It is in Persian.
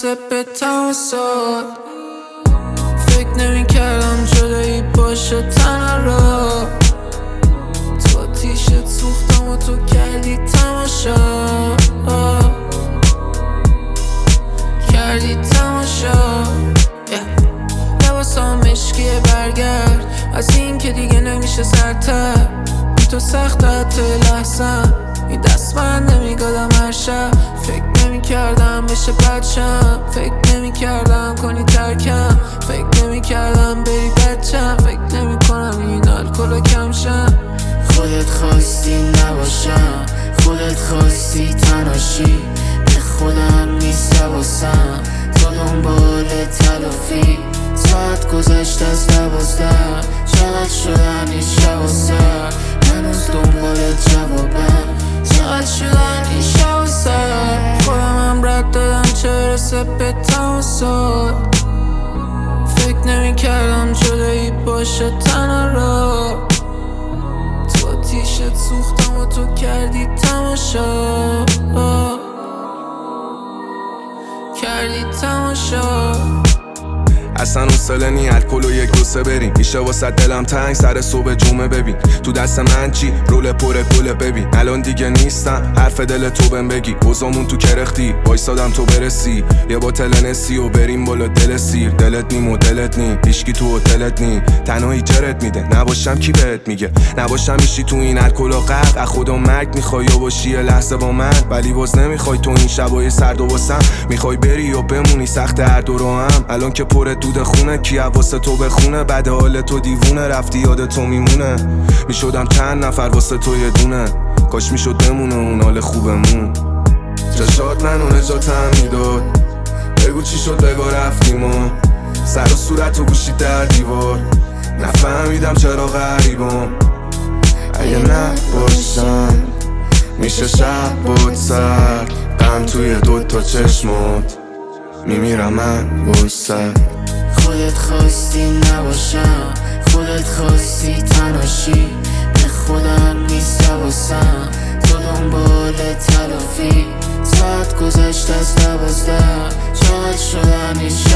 برسه به تمام سال. فکر نمی کردم جدایی باشه تنها را. تو آتیشت سوختم و تو کردی تماشا، کردی تماشا. لباسام مشکیه برگرد از این که دیگه نمیشه سرتر. بی تو سخت حتی لحظم این دست من نمیگادم هر شب. فکر نمی کردم بشه بچم، فکر نمی کردم کنی ترکم، فکر نمی کردم بری بچم، فکر نمی کنم این الکل کم شم. خودت خواستی نباشم، خودت خواستی تناشی، به خودم نیست حواسم، تو دنبال تلافی. ساعت گذشت از 12، چقدر شدن این شب و سر، هنوز دنبال جوابم، چقدر شدن این شب و سر. خودم هم رد دادم چه برسه به تمام سال. فکر نمی کردم جدایی باشه تنها را. تو آتیشت سوختم و تو کردی تماشا، کردی تماشا. اصلا حوصله نی الکل و 1 2 3 بریم. میشه واسه دلم تنگ سر صبح جمعه ببین. تو دست من چی رول پر گله ببین. الان دیگه نیستم حرف دل تو بهم بگی. وزامون تو کرختی وایسادم تو برسی. یه باتل نسی و بریم بالا دل سیر. دلت نیم و دلت نی هیچکی تو هتلت نی. تنهایی جرت میده نباشم کی بهت میگه. نباشم میشی تو این الکل و غرق. از خدا مرگ میخوای و باشی یه لحظه با من، ولی باز نمیخوای تو این شبای سرد و واسم. میخوای بری و بمونی سخت هر دو رو هم. الان که پر دود خونه کی واسه تو بخونه. بعد حال تو دیوونه رفتی یاد تو میمونه. میشدم چند نفر واسه تو یه دونه. کاش میشد بمونه اون حال خوبمون. چشات منو نجاتم میداد. بگو چی شد بگو رفتیم و سر و صورت و گوشی در دیوار. نفهمیدم چرا غریبم. اگه نباشم میشه شب بود سر. غم توی 2 تا چشمات میمیرم من بسر. خودت خواستی نباشم، خودت خواستی تناشی، به خودم نیست حواسم، تو دنبال تلافی. ساعت گذشت از 12، چقدر شدن این